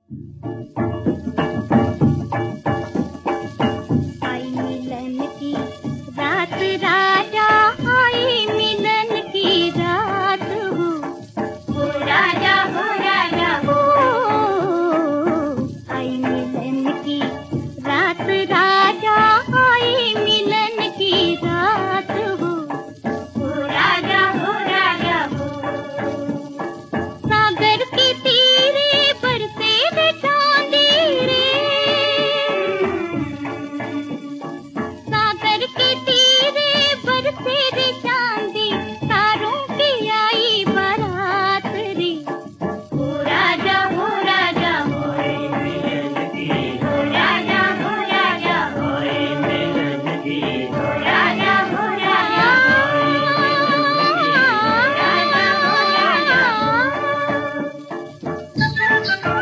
आई मिलन की रात राजा, आई मिलन की रात हो राजा हो राजा हो। आई मिलन की रात राजा, आई मिलन की रात हो राजा हो राजा हो। सागर के तीरे बरसे रे चांदी रे, सागर के तीरे बरसे रे चांदी, तारों की आई बारात रे हो राजा हो राजा हो। हो राजा हो राजा हो, हो राजा हो राजा हो, राजा हो राजा हो।